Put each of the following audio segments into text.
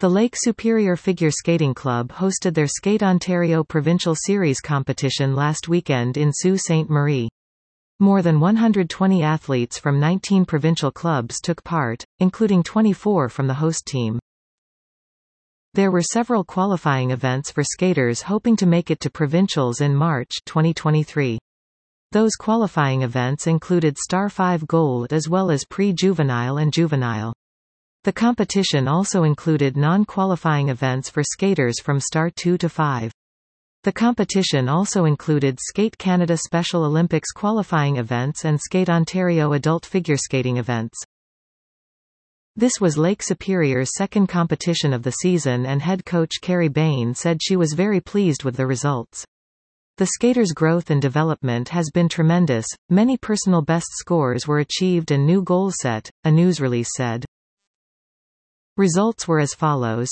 The Lake Superior Figure Skating Club hosted their Skate Ontario Provincial Series competition last weekend in Sault Ste. Marie. More than 120 athletes from 19 provincial clubs took part, including 24 from the host team. There were several qualifying events for skaters hoping to make it to provincials in March 2023. Those qualifying events included Star 5 Gold as well as pre-juvenile and juvenile. The competition also included non-qualifying events for skaters from Star 2 to 5. The competition also included Skate Canada Special Olympics qualifying events and Skate Ontario adult figure skating events. This was Lake Superior's second competition of the season, and head coach Carrie Bain said she was very pleased with the results. The skaters' growth and development has been tremendous, many personal best scores were achieved and new goals set, a news release said. Results were as follows.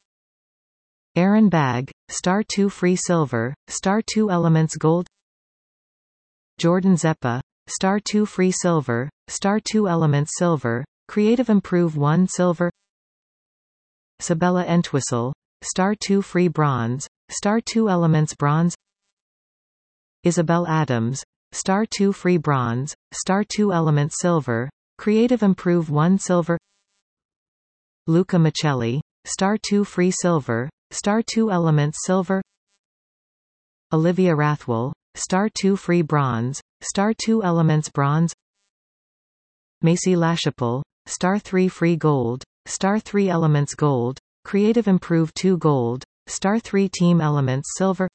Aaron Bagg, Star 2 Free Silver, Star 2 Elements Gold. Jordan Zeppa, Star 2 Free Silver, Star 2 Elements Silver, Creative Improve 1 Silver. Sabella Entwistle, Star 2 Free Bronze, Star 2 Elements Bronze. Isabel Adams, Star 2 Free Bronze, Star 2 Elements Silver, Creative Improve 1 Silver. Luca Michelli, Star 2 Free Silver, Star 2 Elements Silver. Olivia Rathwell, Star 2 Free Bronze, Star 2 Elements Bronze. Macy Lachapelle, Star 3 Free Gold, Star 3 Elements Gold, Creative Improve 2 Gold, Star 3 Team Elements Silver.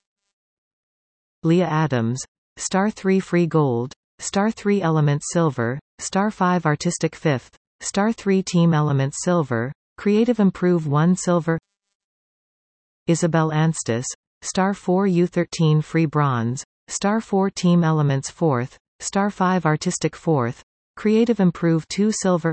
Leah Adams, Star 3 Free Gold, Star 3 Elements Silver, Star 5 Artistic 5th, Star 3 Team Elements Silver, Creative Improve 1 Silver. Isabel Anstis, Star 4 U13 Free Bronze, Star 4 Team Elements 4th, Star 5 Artistic 4th, Creative Improve 2 Silver.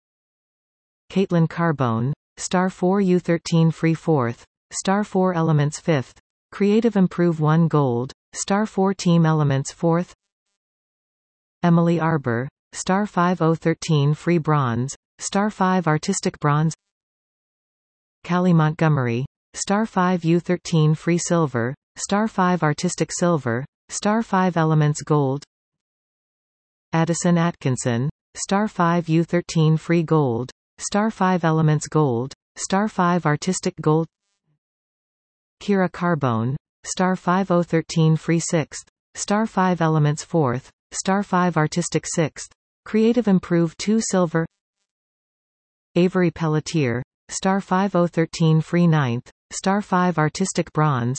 Caitlin Carbone, Star 4 U13 Free 4th, Star 4 Elements 5th, Creative Improve 1 Gold, Star 4 Team Elements 4th. Emily Arbor, Star 5 013 Free Bronze, Star 5 Artistic Bronze. Callie Montgomery, Star 5 U13 Free Silver, Star 5 Artistic Silver, Star 5 Elements Gold. Addison Atkinson, Star 5 U13 Free Gold, Star 5 Elements Gold, Star 5 Artistic Gold. Kira Carbone, Star 5 013 Free 6th, Star 5 Elements 4th, Star 5 Artistic 6th, Creative Improve 2 Silver. Avery Pelletier, Star 5 013 Free 9th, Star 5 Artistic Bronze.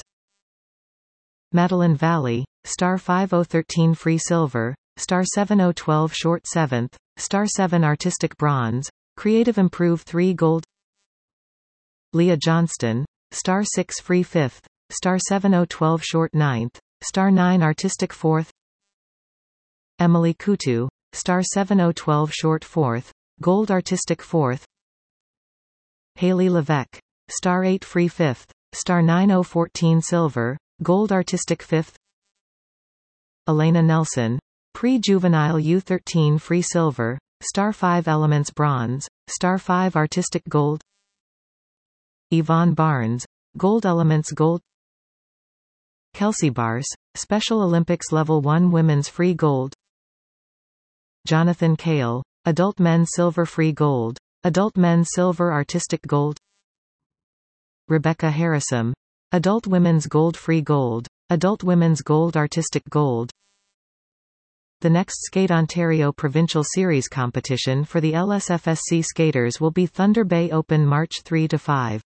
Madeline Valley, Star 5 013 Free Silver, Star 7 012 Short 7th, Star 7 Artistic Bronze, Creative Improve 3 Gold. Leah Johnston, Star 6 Free 5th, Star 7 012 Short 9th, Star 9 Artistic 4th. Emily Coutu, Star 7 012 Short 4th, Gold Artistic 4th. Haley Levesque, Star 8 Free 5th, Star 9 014 Silver, Gold Artistic 5th. Elena Nelson, Pre-Juvenile U13 Free Silver, Star 5 Elements Bronze, Star 5 Artistic Gold. Yvonne Barnes, Gold Elements Gold. Kelsey Bars, Special Olympics Level 1 Women's Free Gold. Jonathan Kale, Adult Men's Silver Free Gold, Adult Men's Silver Artistic Gold. Rebecca Harrison, Adult Women's Gold Free Gold, Adult Women's Gold Artistic Gold. The next Skate Ontario Provincial Series competition for the LSFSC skaters will be Thunder Bay Open March 3 to 5.